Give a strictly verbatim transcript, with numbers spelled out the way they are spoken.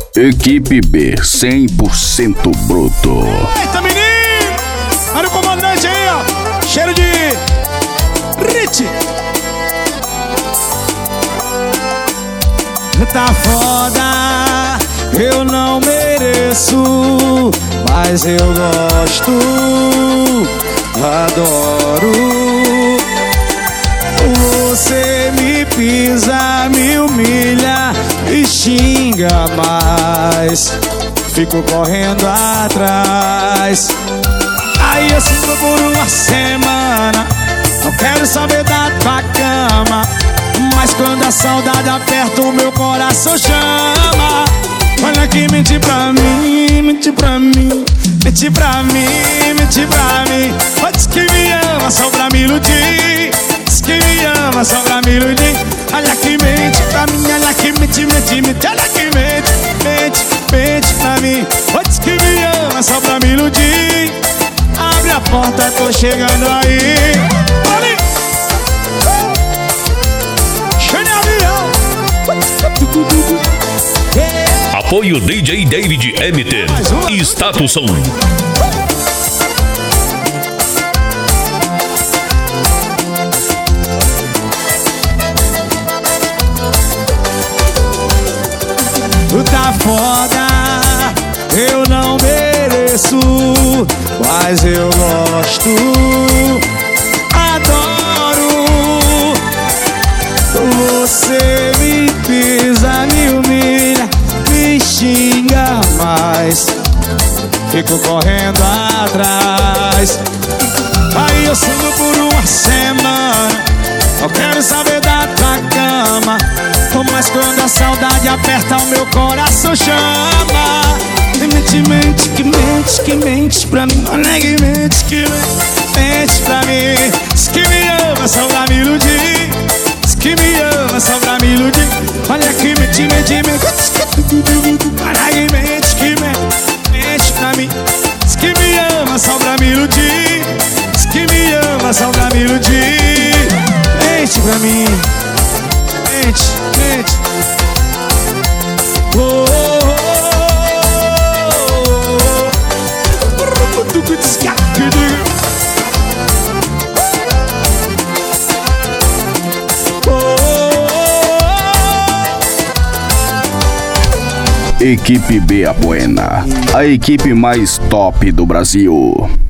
Equipe B, cem por cento bruto. Eita, menino! Olha o comandante aí, ó. Cheiro de Rich. Tá foda, eu não mereço, mas eu gosto, adoro. Você me pisa, me humilha, me xinga mais, fico correndo atrás. Aí eu sinto por uma semana, não quero saber da tua cama, mas quando a saudade aperta o meu coração chama. Olha que mente pra mim, mente pra mim, mente pra mim, mente pra mim. Diz que me ama só pra me iludir, diz que me ama só pra me iludir. Olha que mente pra mim, olha que mente, mente, mente. Olha que mente, mente, mente pra mim. Diz que me ama só pra me iludir. Abre a porta, tô chegando aí. Olha! Apoio D J David M T e Status Som. Tá foda, eu não mereço, mas eu gosto, adoro. Você me pisa, me humilha, me xinga mais, fico correndo atrás. Aí eu sumo por uma semana, não quero saber da tua cama, mas quando a saudade aperta o meu coração chama. Mente, mente, que mente, que mente pra mim. Olha que mente, que mente, mente pra mim. Diz que me ama só pra me iludir, diz que me ama só pra me iludir. Olha que mente, mente, mente. Olha que mente, que mente, mente pra mim. Diz que me ama só pra me iludir, diz que me ama só pra me iludir. Mente pra mim, mente, mente. Oh, oh, oh, oh. Equipe B Apoena, a equipe mais top do Brasil.